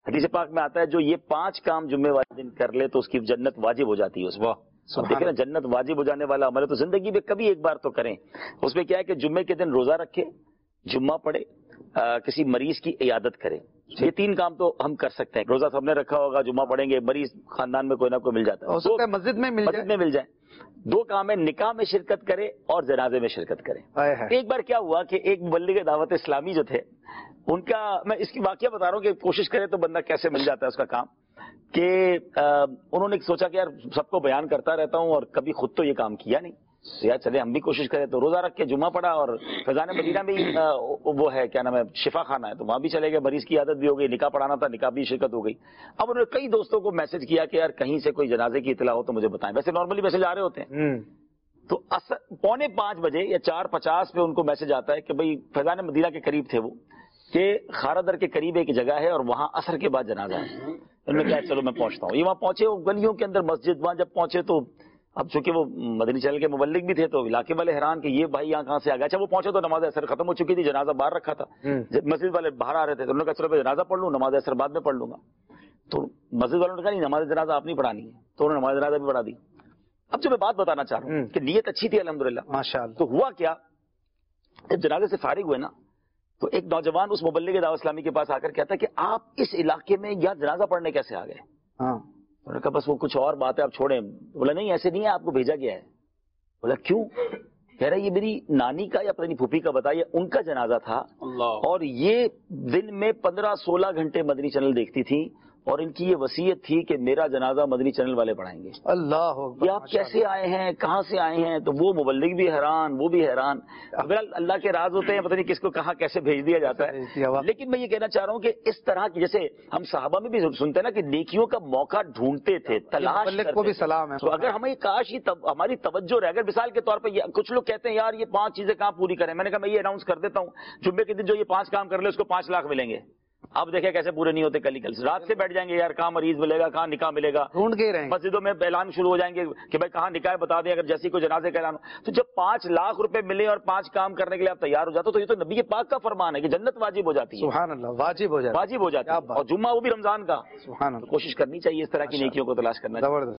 حدیث پاک میں آتا ہے جو یہ 5 کام جمعے والے دن کر لے تو اس کی جنت واجب ہو جاتی ہے اس میں. دیکھیں نا جنت واجب ہو جانے والا عمل ہے تو زندگی میں کبھی ایک بار تو کریں. اس میں کیا ہے کہ جمعے کے دن روزہ رکھے, جمعہ پڑھے, کسی مریض کی عیادت کرے. یہ 3 کام تو ہم کر سکتے ہیں. روزہ سب نے رکھا ہوگا, جمعہ پڑھیں گے, مریض خاندان میں کوئی نہ کوئی مل جاتا ہے, مسجد میں مل جائے. 2 کام ہے, نکاح میں شرکت کرے اور جنازے میں شرکت کرے. ایک بار کیا ہوا کہ ایک مبلغ دعوت اسلامی جو تھے ان کا, میں اس کی واقعہ بتا رہا ہوں کہ کوشش کرے تو بندہ کیسے مل جاتا ہے اس کا کام, کہ انہوں نے سوچا کہ یار سب کو بیان کرتا رہتا ہوں اور کبھی خود تو یہ کام کیا نہیں, یار چلے ہم بھی کوشش کریں. تو روزہ رکھ کے جمعہ پڑھا اور فیضان مدینہ میں وہ ہے کیا نام ہے شفا خانہ ہے, تو وہاں بھی چلے گئے. مریض کی عادت بھی ہو گئی, نکاح پڑھانا تھا, نکاح بھی شرکت ہو گئی. اب انہوں نے کئی دوستوں کو میسج کیا کہ یار کہیں سے کوئی جنازے کی اطلاع ہو تو مجھے بتائیں. ویسے نارملی میسج آ رہے ہوتے ہیں. تو 4:45 بجے یا 4:50 پہ ان کو میسج آتا ہے کہ بھئی فیضان مدینہ کے قریب تھے وہ, کہ خارا در کے قریب ایک جگہ ہے اور وہاں عصر کے بعد جنازہ ہے. انہوں نے کہا چلو میں پہنچتا ہوں. یہ وہاں پہنچے, وہ گلیوں کے اندر مسجد, وہاں جب پہنچے تو اب چونکہ وہ مدنی چینل کے مبلغ بھی تھے تو علاقے والے حیران کہ یہ بھائی یہاں کہاں سے آ گیا. اچھا وہ پہنچے تو نماز عصر ختم ہو چکی تھی, جنازہ باہر رکھا تھا. جب مسجد والے باہر آ رہے تھے تو انہوں نے کہا چلو میں جنازہ پڑھ لوں, نماز عصر بعد میں پڑھ لوں گا. تو مسجد والوں نے کہا نہیں نماز جنازہ آپ نہیں پڑھانی ہے, تو انہوں نے نماز جنازہ بھی پڑھا دی. اب جو میں بات بتانا چاہ رہا ہوں کہ نیت اچھی تھی الحمدللہ ماشاءاللہ. تو ہوا کیا, جب جنازے سے فارغ ہوئے نا تو ایک نوجوان اس مبلغ دعوت اسلامی کے پاس آ کر کہتا ہے کہ آپ اس علاقے میں یا جنازہ پڑھنے کیسے آ گئے؟ انہوں نے کہا بس وہ کچھ اور بات ہے, آپ چھوڑیں. بولا نہیں ایسے نہیں ہے, آپ کو بھیجا گیا ہے. بولا کیوں؟ کہہ رہا یہ میری نانی کا یا پتہ نہیں پھوپھی کا بتایا, ان کا جنازہ تھا اور یہ دن میں 15-16 گھنٹے مدنی چینل دیکھتی تھی اور ان کی یہ وصیت تھی کہ میرا جنازہ مدنی چینل والے پڑھائیں گے. اللہ یہ آپ کیسے آئے ہیں, کہاں سے آئے ہیں؟ تو وہ مبلغ بھی حیران, وہ بھی حیران. اللہ کے راز ہوتے ہیں, پتہ نہیں کس کو کہاں کیسے بھیج دیا جاتا ہے. لیکن میں یہ کہنا چاہ رہا ہوں کہ اس طرح کی, جیسے ہم صحابہ میں بھی سنتے ہیں نا کہ نیکیوں کا موقع ڈھونڈتے تھے, تلاش کو بھی سلام ہے. تو اگر ہمیں کاش ہماری توجہ رہے, اگر مثال کے طور پہ کچھ لوگ کہتے ہیں یار یہ 5 چیزیں کہاں پوری کریں, میں نے کہا میں یہ اناؤنس کر دیتا ہوں جمعے کے دن جو یہ 5 کام کر لے اس کو 5 لاکھ ملیں گے. اب دیکھیں کیسے پورے نہیں ہوتے, کل رات سے بیٹھ جائیں گے یار کہاں مریض ملے گا, کہاں نکاح ملے گا, ڈھونڈ کے رہیں. مسجدوں میں اعلان شروع ہو جائیں گے کہ بھائی کہاں نکاح بتا دیں, اگر جیسی کوئی جنازے کا اعلان ہو. تو جب 5 لاکھ روپے ملے اور 5 کام کرنے کے لیے آپ تیار ہو جاتے تو یہ تو نبی پاک کا فرمان ہے کہ جنت واجب ہو جاتی ہے. سبحان اللہ, واجب ہو جاتی ہے, اور جمعہ وہ بھی رمضان کا. سبحان اللہ. کوشش کرنی چاہیے اس طرح کی نیکیوں کو تلاش کرنا.